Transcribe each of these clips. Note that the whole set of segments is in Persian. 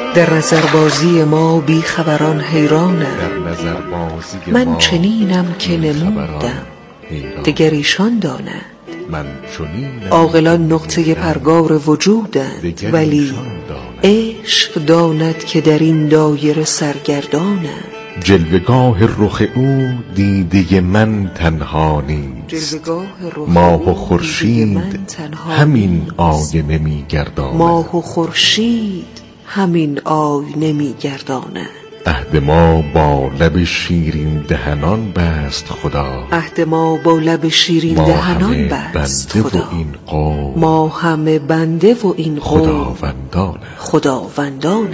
در نظربازی ما بی خبران حیرانند. من چنینم که نمودم دگر ایشان دانند. عاقلان نقطه پرگار وجودند، ولی عشق داند که در این دایره سرگردانند. جلوگاه رخ او دیده من تنها نیست، ماه و خورشید همین آینه می گرداند. ماه و خورشید همین آینه می گرداند. عهد ما با لب شیرین دهنان بست خدا، عهد ما با لب شیرین دهنان بست خدا. ما همه بنده و این قوم خداوندانند.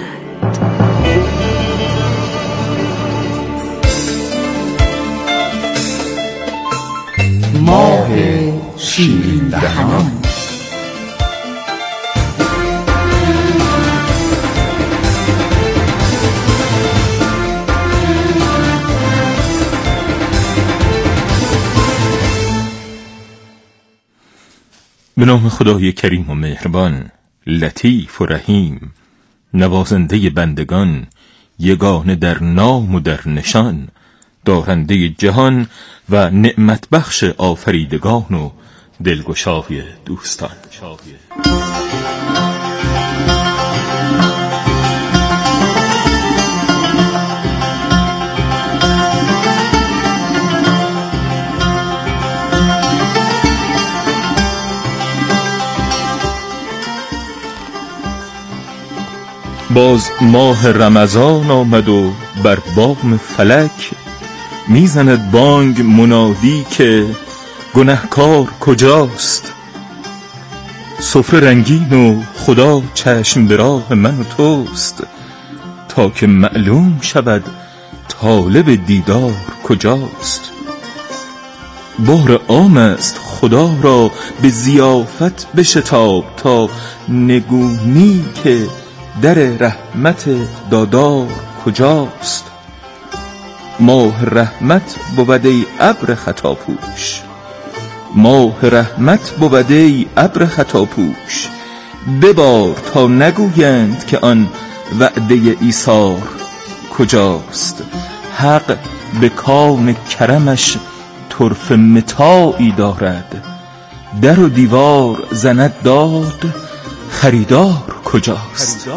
ماه شیرین دهنان. به نام خدای کریم و مهربان، لطیف و رحیم، نوازنده بندگان، یگانه در نام و در نشان، دارنده جهان و نعمت بخش آفریدگان و دلگشای دوستان. باز ماه رمضان آمد و بر بام فلک میزند بانگ منادی که گنهکار کجاست. سفره رنگین و خدا چشم به راه من و توست، تا که معلوم شود طالب دیدار کجاست. بار عام است خدا را به ضیافت بشتاب، تا نگونی که در رحمت دادار کجاست. ماه رحمت بود ای ابر خطاپوش، ماه رحمت بود ای ابر خطاپوش. ببار تا نگویند که آن وعده ایثار کجاست. حق به کام کرمش طرف متاعی دارد، در و دیوار زند داد خریدار کجاست.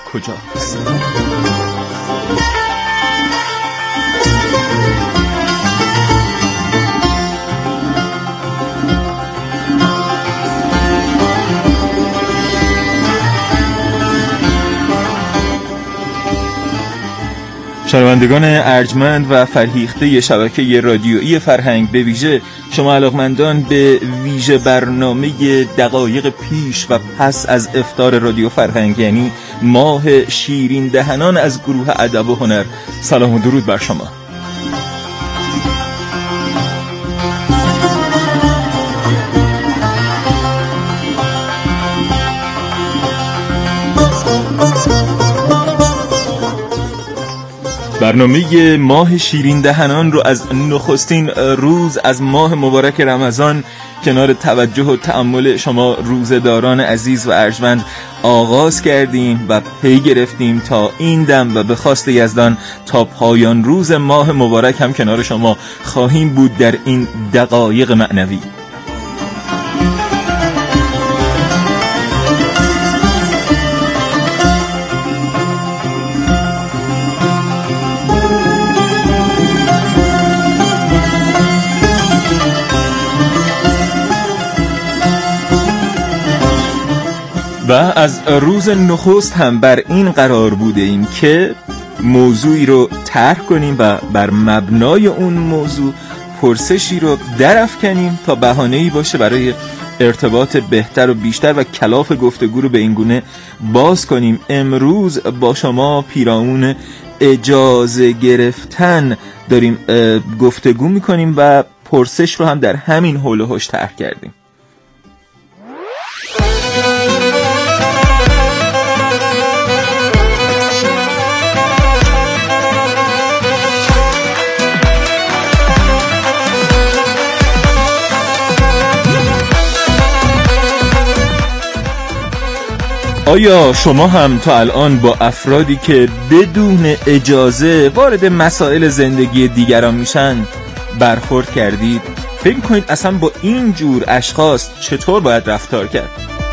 شنوندگان ارجمند و فرهیخته شبکه رادیویی فرهنگ، به ویژه شما علاقمندان به ویژه برنامه دقایق پیش و پس از افطار رادیو فرهنگ، یعنی ماه شیرین دهنان از گروه ادب و هنر، سلام و درود بر شما. برنامه ماه شیرین دهنان رو از نخستین روز از ماه مبارک رمضان کنار توجه و تأمل شما روزه‌داران عزیز و ارجمند آغاز کردیم و پی گرفتیم تا این دم و به خواست یزدان تا پایان روز ماه مبارک هم کنار شما خواهیم بود در این دقایق معنوی. و از روز نخست هم بر این قرار بوده ایم که موضوعی رو طرح کنیم و بر مبنای اون موضوع پرسشی رو درافکنیم تا بهانه‌ای باشه برای ارتباط بهتر و بیشتر و کلاف گفتگو رو به این گونه باز کنیم. امروز با شما پیرامون اجازه گرفتن داریم گفتگو میکنیم و پرسش رو هم در همین حول و حوش طرح کردیم. آیا شما هم تا الان با افرادی که بدون اجازه وارد مسائل زندگی دیگران میشن برخورد کردید؟ فکر کنید اصلا با این جور اشخاص چطور باید رفتار کرد؟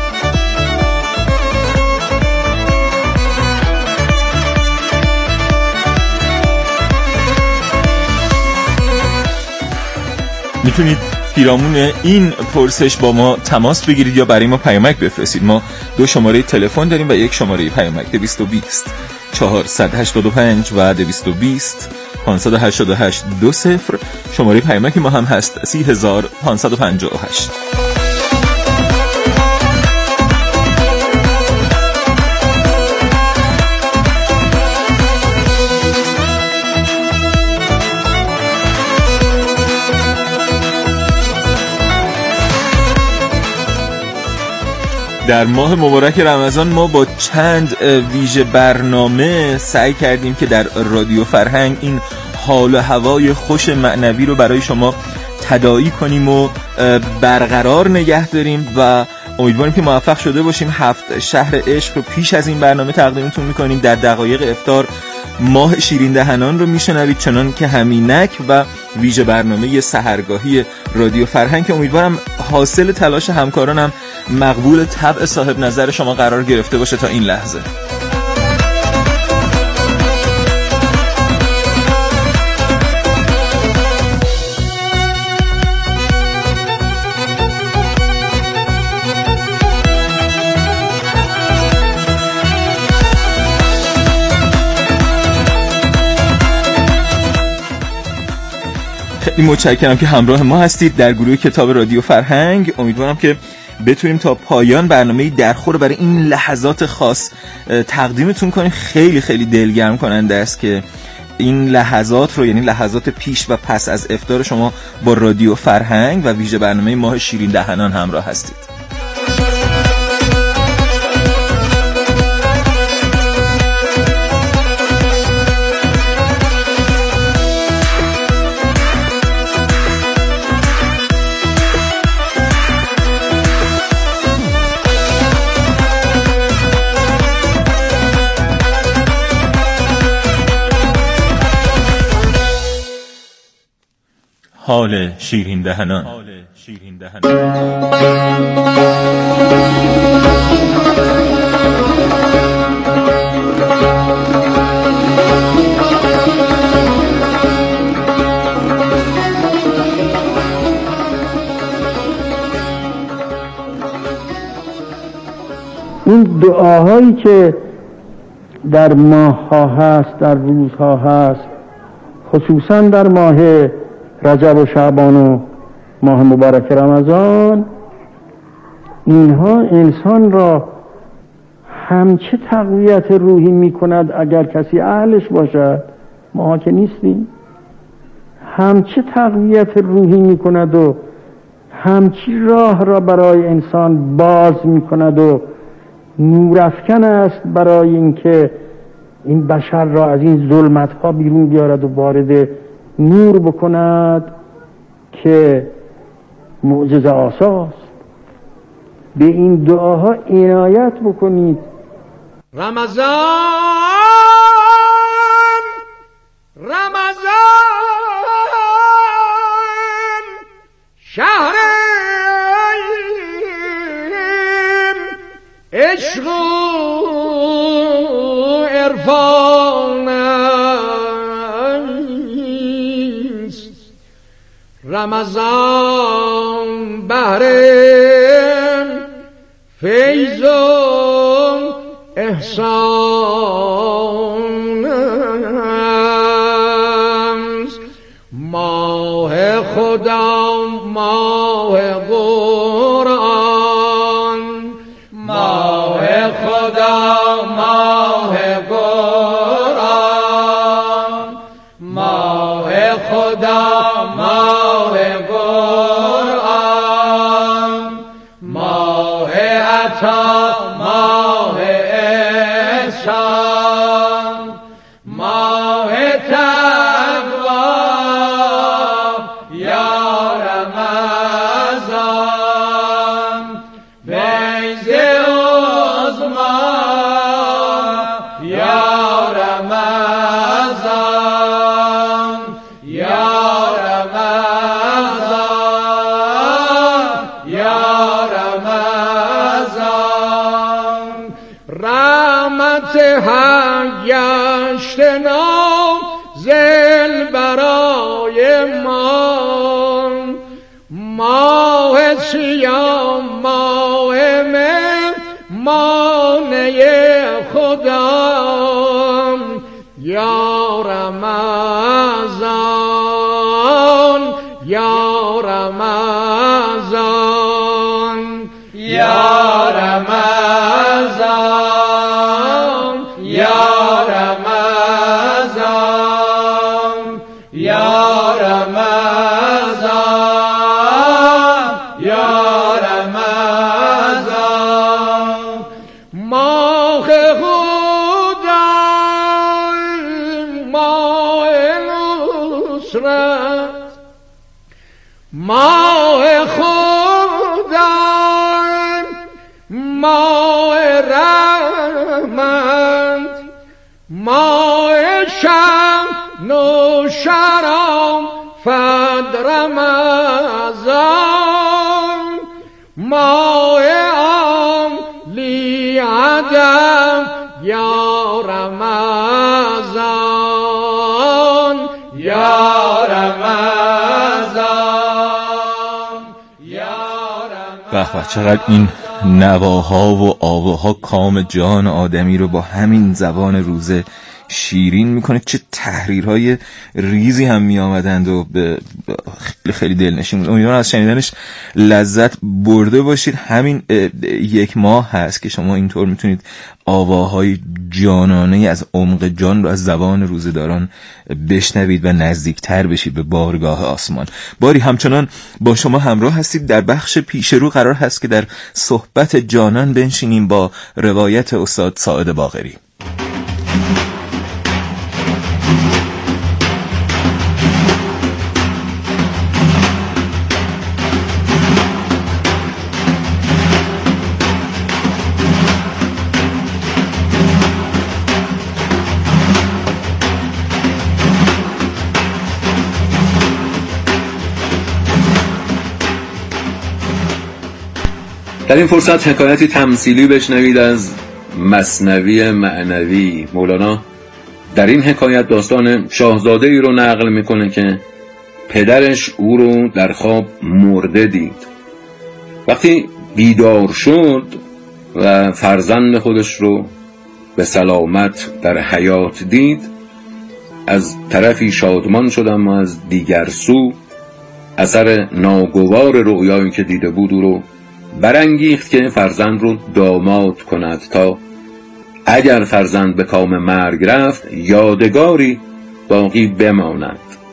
میتونید پیرامون این پرسش با ما تماس بگیرید یا برای ما پیامک بفرستید. ما 2 شماره تلفن داریم و 1 شماره پیامک 220 485 و 220 588 20. شماره پیامک ما هم هست 30558. در ماه مبارک رمضان ما با چند ویژه برنامه سعی کردیم که در رادیو فرهنگ این حال و هوای خوش معنوی رو برای شما تداعی کنیم و برقرار نگه داریم و امیدواریم که موفق شده باشیم. 7 شهر عشق رو پیش از این برنامه تقدیمتون میکنیم. در دقایق افطار ماه شیرین دهنان رو میشنوید، چنان که همینک و ویژه برنامه سحرگاهی رادیو فرهنگ که امیدوارم حاصل تلاش همکارانم مقبول طبع صاحب نظر شما قرار گرفته باشه تا این لحظه. خیلی متشکرم که همراه ما هستید در گروه کتاب رادیو فرهنگ. امیدوارم که بتونیم تا پایان برنامه‌ای درخور برای این لحظات خاص تقدیمتون کنیم. خیلی خیلی دلگرم کننده است که این لحظات رو، یعنی لحظات پیش و پس از افطار شما با رادیو فرهنگ و ویژه برنامه ماه شیرین دهنان همراه هستید. حال شیرین دهنان. این دعاهایی که در ماه‌ها هست، در روزها هست، خصوصا در ماه رجب و شعبان و ماه مبارک رمضان، اینها انسان را همچه تقویت روحی می کند اگر کسی اهلش باشد، ما که نیستیم، همچه تقویت روحی می کند و همچی راه را برای انسان باز می کند و نورافکن است برای اینکه این بشر را از این ظلمت ها بیرون بیارد و وارد نور بکند که معجزه آساست. به این دعاها عنایت بکنید. رمضان شهر عشق و عرفان است. رمضان بهر فیض و احسان است. ماه خدا، ماه قرآن، ماه خدا، ماه قرآن، ماه خدا، ماه قرآن، ماه عطا، ماه احسان، ماه تقوا یا رمضان، فیض عظما رحمت حق گشت نازل برای ما، ماه سیام ماه مانع خدا یا رمضان یا رمضان یا رمضان یا رمضان یا رمضان یا رمضان ماه خدا ماه نصرت ماه خدا ماه رحمت ماه شمع و شرام فد رمضان ماه عالی ادب یا رمضان یا رمضان یا رمضان. به چقدر این نواها و آواها کام جان آدمی رو با همین زبان روزه شیرین میکنه. چه تحریرهای ریزی هم میآمدند و خیلی دلنشین بود. امیدوارم از شنیدنش لذت برده باشید. همین یک ماه هست که شما اینطور میتونید آواهای جانانه از عمق جان رو از زبان روزه‌داران بشنوید و نزدیکتر بشید به بارگاه آسمان. باری همچنان با شما همراه هستید. در بخش پیش رو قرار هست که در صحبت جانان بنشینیم با روایت استاد ساعد باقری. در این فرصت حکایتی تمثیلی بشنوید از مثنوی معنوی. مولانا در این حکایت داستان شاهزاده ای رو نقل میکنه که پدرش او رو در خواب مرده دید. وقتی بیدار شد و فرزند خودش رو به سلامت در حیات دید، از طرفی شادمان شد، اما از دیگر سو اثر ناگوار رؤیایی که دیده بود او رو برانگیخت که فرزند رو داماد کند تا اگر فرزند به کام مرگ رفت یادگاری باقی بماند.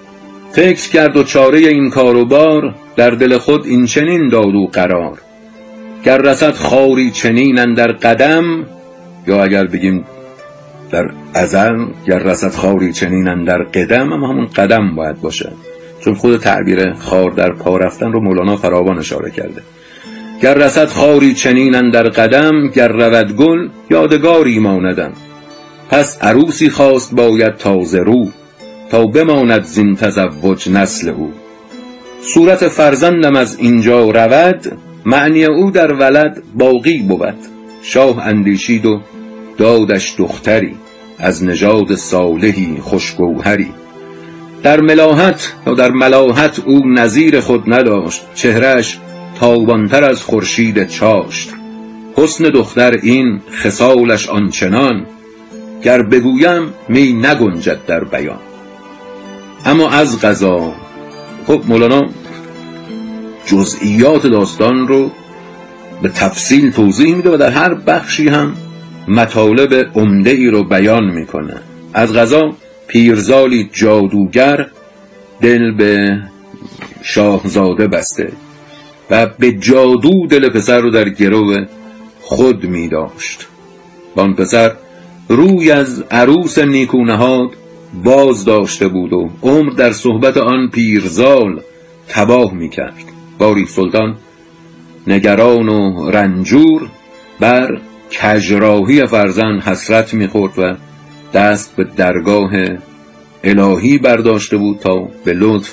فکر کرد و چاره این کار و بار، در دل خود این چنین داد و قرار. گر رسد خاری چنین اندر قدم، یا اگر بگیم در ازل گر رسد خاری چنین اندر قدم، اما همون قدم باید باشه، چون خود تعبیر خار در پا رفتن رو مولانا فراوان اشاره کرده. گر رسد خاری چنین اندر قدم، گر رود گل یادگاری ماندم. پس عروسی خواست باید تازه رو، تا بماند زین تزوج نسل او. صورت فرزندم از اینجا رود، معنی او در ولد باقی بود. شاه اندیشید و دادش دختری، از نژاد صالحی خوشگوهری. در ملاحت یا در ملاحت او نظیر خود نداشت، چهرهش تابانتر از خورشید چاشت. حسن دختر این خصالش آنچنان، گر بگویم می نگنجد در بیان. اما از قضا خب مولانا جزئیات داستان رو به تفصیل توضیح میده و در هر بخشی هم مطالب عمده ای رو بیان میکنه. از قضا پیرزالی جادوگر دل به شاهزاده بسته و به جادو دل پسر رو در گرو خود می داشت. آن پسر روی از عروس نیکونهاد باز داشته بود و عمر در صحبت آن پیرزال تباه می کرد. باری سلطان نگران و رنجور بر کژراهی فرزند حسرت می خورد و دست به درگاه الهی برداشته بود تا به لطف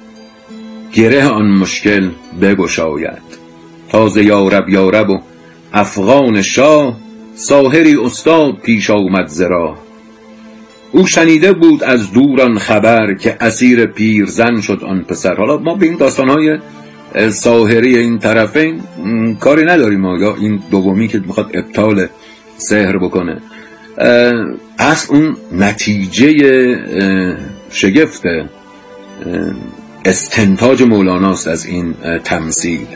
گره آن مشکل بگشاید. تازه یارب یارب و افغان شاه ساحری استاد پیش آمد ز راه. او شنیده بود از دوران خبر، که اسیر پیرزن شد آن پسر. حالا ما به این داستان‌های ساحری این طرفین کاری نداریم، یا این دومی که میخواد ابطال سحر بکنه. اصل اون نتیجه شگفت استنتاج مولاناست از این تمثیل.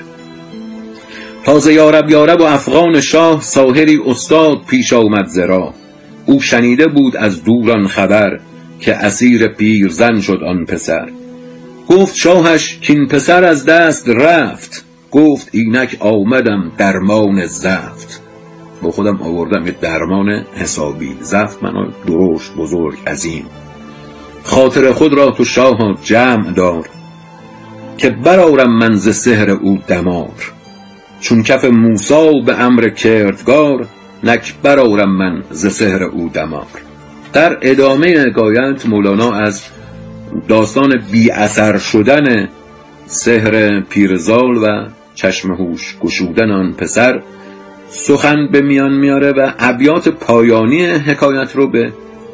تازه یارب یارب و افغان شاه، ساحری استاد پیش آمد ز راه. او شنیده بود از دوران خبر، که اسیر پیرزن شد آن پسر. گفت شاهش کین پسر از دست رفت، گفت اینک آمدم درمان زفت. با خودم آوردم یه درمان حسابی. زفت معنی درشت، بزرگ، عظیم. خاطر خود را تو شاه جمع دار، که برآرم من ز سحر او دمار. چون کف موسی به امر کردگار، نک برآرم من ز سحر او دمار. در ادامه حکایت مولانا از داستان بی اثر شدن سحر پیرزال و چشم هوش گشودن آن پسر سخن به میان میاره و ابیات پایانی حکایت رو به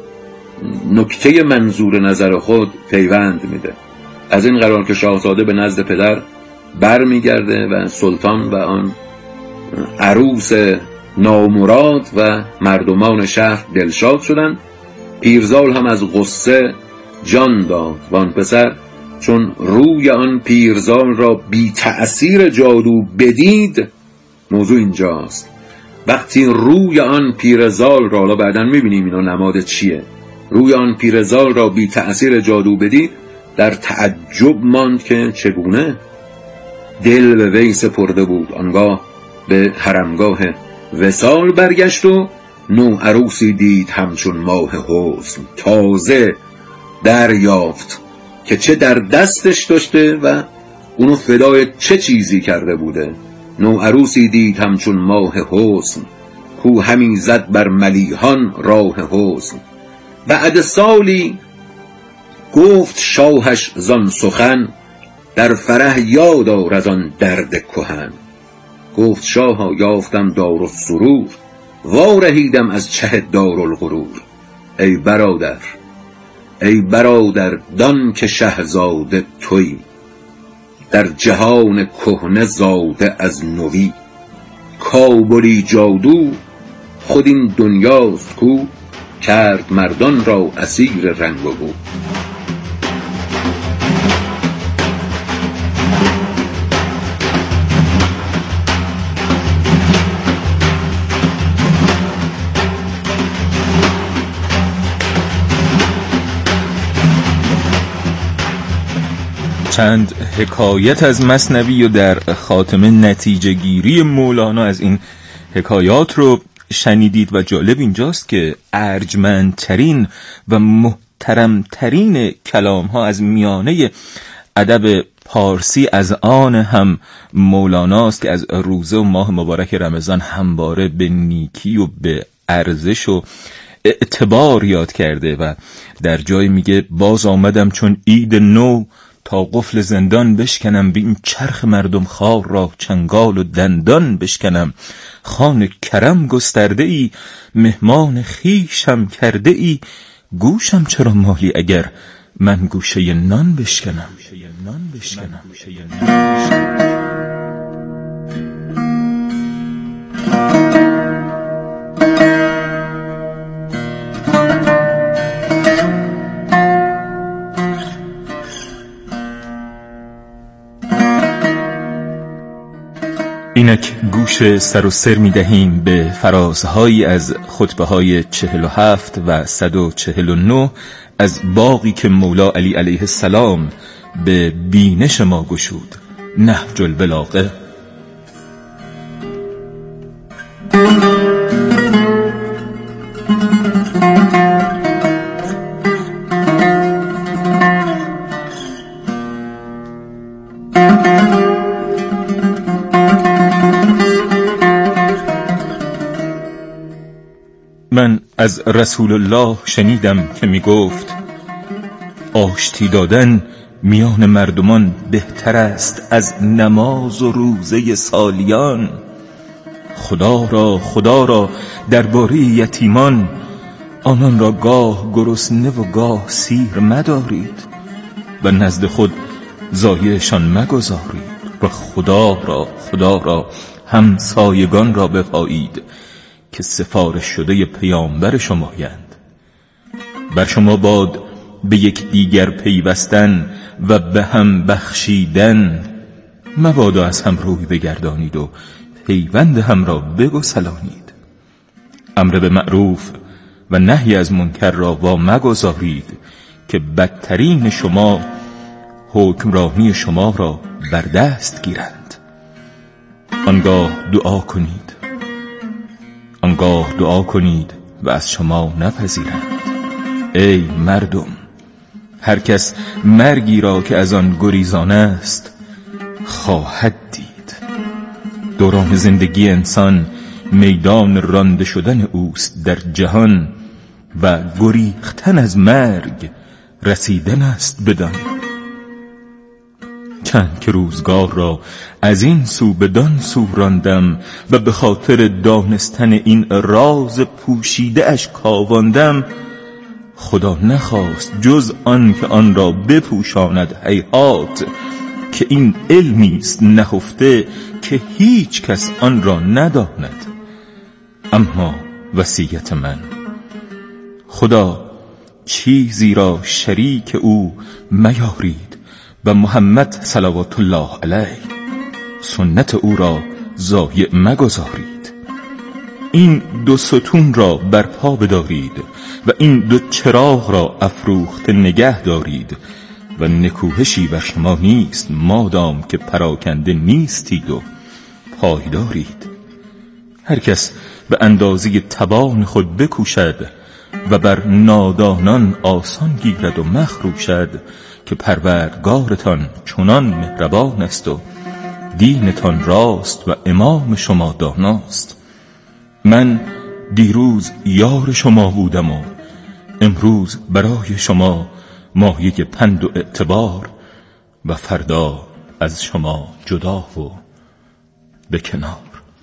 نکته منظور نظر خود پیوند میده. از این قرار که شاهزاده به نزد پدر بر میگرده و سلطان و آن عروس نامراد و مردمان شهر دلشاد شدن. پیرزال هم از غصه جان داد و آن پسر چون روی آن پیرزال را بی تأثیر جادو بدید. موضوع اینجاست، وقتی روی آن پیرزال را، حالا بعداً میبینیم اینا نماد چیه، روی آن پیرزال را بی تأثیر جادو بدید، در تعجب ماند که چگونه دل به وی سپرده بود. آنگاه به حرمگاه وصال برگشت و نو عروسی دید همچون ماه حسن. تازه دریافت که چه در دستش داشته و اونو فدای چه چیزی کرده بوده. نو عروسی دید همچون ماه حسن، کو همی زد بر ملیحان راه حسن. بعد سالی گفت شاهش زان سخن، در فرح یاد آر از آن درد کهن. گفت شاها یافتم دارالسرور، وارهیدم از چه دارالغرور. ای برادر ای برادر دان که شهزاده تویی، در جهان کهنه زاده از نوی. کابلی جادو خود این دنیاست کو، کرد مردان را اسیر رنگ و بو. چند حکایت از مثنوی و در خاتمه نتیجه گیری مولانا از این حکایات رو شنیدید و جالب اینجاست که ارجمندترین و محترمترین کلام ها از میانه ادب پارسی از آن هم مولاناست که از روزه و ماه مبارک رمضان همواره به نیکی و به ارزش و اعتبار یاد کرده و در جای میگه باز آمدم چون عید نو، تا قفل زندان بشکنم به این چرخ مردم خوار را چنگال و دندان بشکنم. خان کرم گسترده ای مهمان خویشم کرده ای، گوشم چرا مالی اگر من گوشه نان بشکنم. اینک گوش سر و سر می دهیم به فرازهایی از خطبه های 47 و 149 از باغی که مولا علی علیه السلام به بینش ما گشود. نهج البلاغه. من از رسول الله شنیدم که می گفت آشتی دادن میان مردمان بهتر است از نماز و روزه سالیان. خدا را درباره یتیمان، آنان را گاه گرسنه و گاه سیر مدارید و نزد خود ضایعشان مگذارید و خدا را همسایگان را بپایید که سفارش شده پیامبر شمایند. بر شما باد به یک دیگر پیوستن و به هم بخشیدن، مبادا از هم روی بگردانید و پیوند هم را بگسلانید. امر به معروف و نهی از منکر را وا مگذارید که بدترین شما حکمرانی شما را بر دست گیرند. آنگاه دعا کنید و از شما نپذیرند. ای مردم، هر کس مرگی را که از آن گریزان است خواهد دید. دوران زندگی انسان میدان رانده شدن اوست در جهان و گریختن از مرگ رسیدن است بدان. چند که روزگار را از این سو بدان سو راندم و به خاطر دانستن این راز پوشیده اش کاواندم، خدا نخواست جز آن که آن را بپوشاند. هیهات که این علمی است نهفته که هیچ کس آن را نداند. اما وصیت من، خدا چیزی را شریک او میارید و محمد صلوات الله علیه سنت او را ضایع مگذارید. این دو ستون را برپا بدارید و این دو چراغ را افروخته نگه دارید و نکوهشی بر شما نیست مادام که پراکنده نیستید و پایدارید. هر کس به اندازه توان خود بکوشد و بر نادانان آسان گیرد و مخروشد که پروردگارتان چنان مهربان است و دینتان راست و امام شما داناست. من دیروز یار شما بودم و امروز برای شما مایه پند و اعتبار و فردا از شما جدا و به کنار.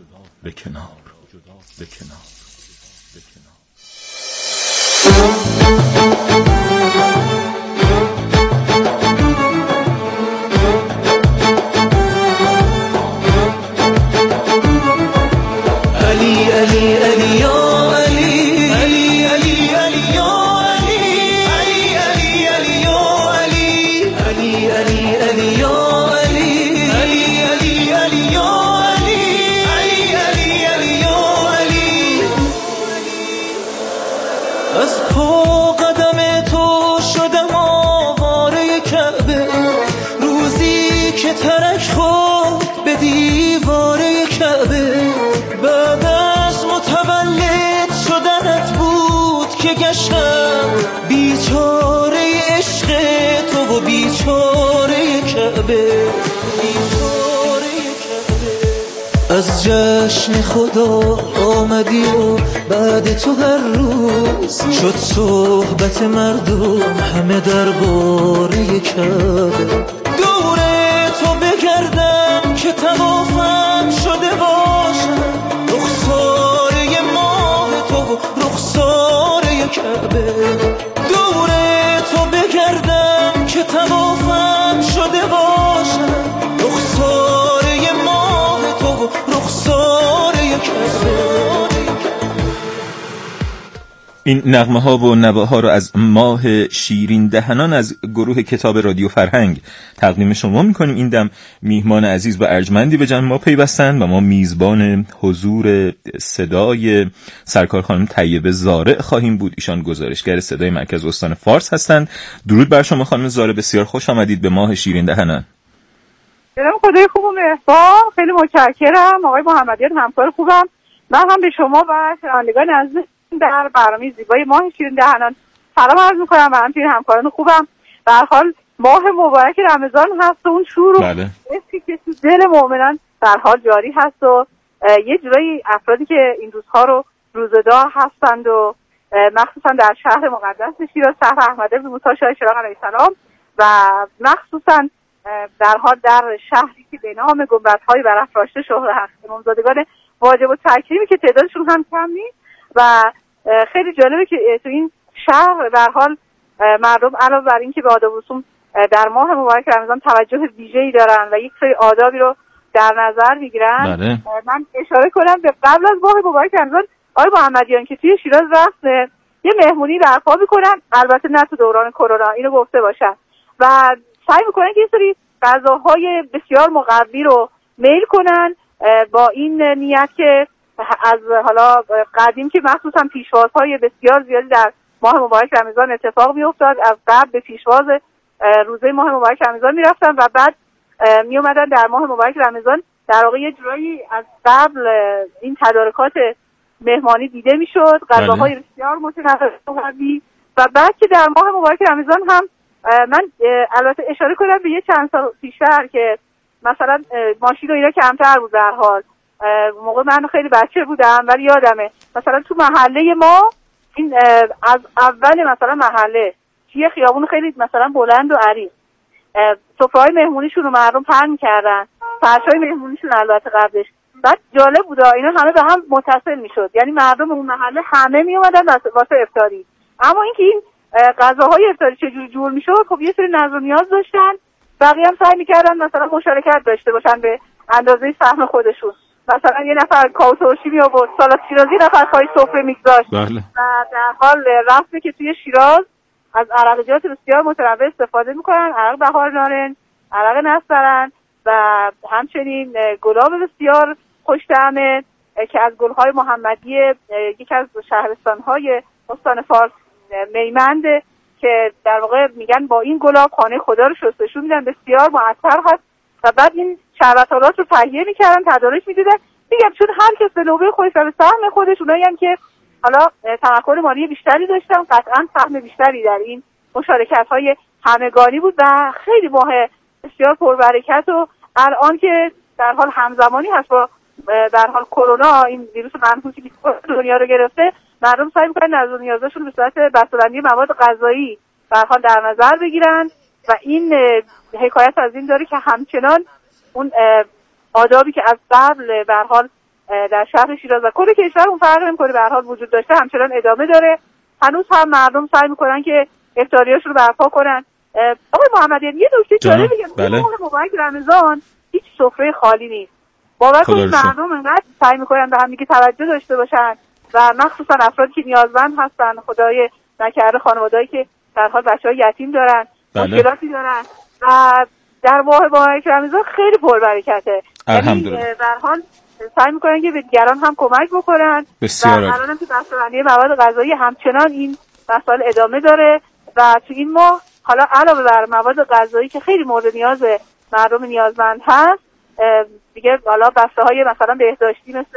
از جشن خدا آمدی و بعد تو هر روز شد صحبت مردم همه درباره کعبه. دور تو بگردم که طوافم شده باشم، رخساره ماه تو و رخساره کعبه. دور تو بگردم که طوافم شده باشم، رخساره ماه تو و رخساره کعبه. این نغمه ها و نواها ها رو از ماه شیرین دهنان از گروه کتاب رادیو فرهنگ تقدیم شما میکنیم. این دم میهمان عزیز و ارجمندی به جمع ما پیوستن و ما میزبان حضور صدای سرکار خانم طیبه زارع خواهیم بود. ایشان گزارشگر صدای مرکز استان فارس هستند. درود بر شما خانم زارع، بسیار خوش آمدید به ماه شیرین دهنان. سلام، خدای خوب و مهربان، خیلی متشکرم آقای محمدیان، همکار خوبم. من هم به شما و شنوندگان عزیز در برنامه زیبای ماه شیرین دهنان سلام عرض می‌کنم و همچنین همکاران خوبم. به هر حال ماه مبارک رمضان هست و اون شور و حسی که تو دل مؤمنان در حال جاری هست و یه جورایی افرادی که این روزها رو روزه‌دار هستند و مخصوصا در شهر مقدس شیراز، شهر احمد بن موسی شاه چراغ علیه السلام و مخصوصا در حال در شهری که به نام گنبدهای برافراشته شهر امامزادگان واجب التکریمی که تعدادشون هم کم نیست و خیلی جالبه که تو این شهر به هر حال مردم علاوه بر این که به آداب و رسوم در ماه مبارک رمضان توجه ویژه‌ای دارن و یک سری آدابی رو در نظر میگیرن. من اشاره کنم به قبل از ماه مبارک رمضان آقای محمدیان که توی شیراز رفت یه مهمونی برپا میکنن، البته نه تو دوران کرونا، اینو گفته باشن، و سعی میکنن که یه سری غذاهای بسیار مقوی رو میل کنن با این نیت که از حالا قدیم که مخصوصا پیشوازهای بسیار زیادی در ماه مبارک رمضان اتفاق میافتاد، از قبل به پیشواز روزه ماه مبارک رمضان میرفتن و بعد می اومدن در ماه مبارک رمضان در واقع یه جورایی از قبل این تدارکات مهمانی دیده میشد، غذاهای بسیار متنوع و بعد که در ماه مبارک رمضان هم من البته اشاره کنم به یه چند سال پیشتر که مثلا ماشین و اینا کمتر بود، در حال موقع من خیلی بچه بودم ولی یادمه مثلا تو محله ما این از اول مثلا محله یه خیابون خیلی مثلا بلند و عریض سفره‌های مهمونیشون رو مردم پهن می‌کردن، فرش‌های مهمونیشون البته قبلش. بعد جالب بود اینا همه به هم متصل میشد، یعنی مردم اون محله همه میومدن واسه افطاری. اما اینکه این غذاهای افطاری چجوری جور میشد، خب یه سری نظر و نیاز داشتن، بقیه هم سعی می‌کردن مثلا مشارکت داشته باشن به اندازه سهم خودشون. مثلا یه نفر کاوتوشی می آورد، سالاد شیرازی، نفر پای سفره میگذاشت. و در حال رسمه که توی شیراز از عرقیات بسیار متنوع استفاده میکنن، عرق بهار نارنج، عرق نسترن و همچنین گلاب بسیار خوش‌طعمه که از گلهای محمدی یکی از شهرستانهای استان فارس میمند که در واقع میگن با این گلاب خانه خدا رو شستشو میدن، بسیار معطر هست. و بعد این شربت‌هالات رو تهیه میکردن، تدارک میدیدن. میگم چون هر کس به نوبه خودش و به سهم خودش، اونایی هم که حالا تمکن مالی بیشتری داشتن قطعا سهم بیشتری در این مشارکت‌های همگانی بود و خیلی ماه بسیار پربرکت. و الان که در حال همزمانی هست با در حال کرونا، این ویروس منحوسی که دنیا رو گرفته، مردم سعی می‌کنن از نیازشون به صورت بسته‌بندی مواد غذایی در حال در نظر بگیرن و این حکایت از این داره که همچنان اون آدابی که از قبل به هر حال در شهر شیراز و کل کشور اون فرق نمی‌کنه به هر حال وجود داشته، همچنان ادامه داره. هنوز هم مردم سعی می‌کنن که افطاریاشون رو برپا کنن. آقای محمدیان یه نکته جالب میگم، ماه مبارک رمضان هیچ سفره خالی نیست. باور کنید مردم انقدر سعی می‌کنن به هم دیگه توجه داشته باشن و مخصوصا افرادی که نیازمند هستن، خدای نکرده خانواده‌ای که در حال بچه‌های یتیم دارن، مشکلاتی دارن و در ماه مبارک رمضان خیلی پربرکته. الحمدلله. در حال سعی می‌کنن که به دیگران هم کمک بکنن و الان که بسته‌بندی مواد غذایی همچنان این مسائل ادامه داره و تو این ماه حالا علاوه بر مواد غذایی که خیلی مورد نیاز مردم نیازمند هست، دیگه حالا بسته‌های مثلا بهداشتی مثل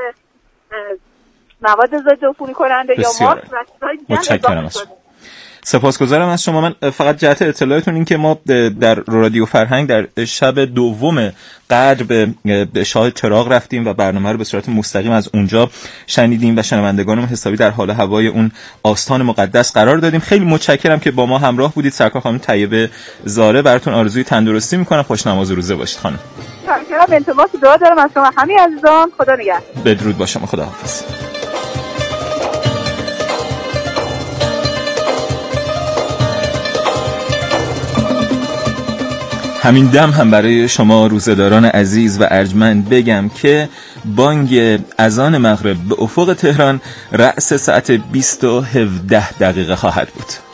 مواد ضد عفونی کننده یا ماسک و چیزهای دیگه. سپاسگزارم از شما. من فقط جهت اطلاعتون این که ما در رادیو فرهنگ در شب دوم قدر به شاه چراغ رفتیم و برنامه رو به صورت مستقیم از اونجا شنیدیم و شنوندگانم حسابی در حال هوای اون آستان مقدس قرار دادیم. خیلی متشکرم که با ما همراه بودید. سرکار خانم طیبه زاره براتون آرزوی تندرستی میکنم. خوش نماز و روزه باشید خانم. متشکرم. التماس دعا دارم از شما همه عزیزان. خدا نگهدار. بدرود با شما. خداحافظ. همین دم هم برای شما روزه‌داران عزیز و ارجمند بگم که بانگ اذان مغرب به افق تهران رأس ساعت 20:17 خواهد بود.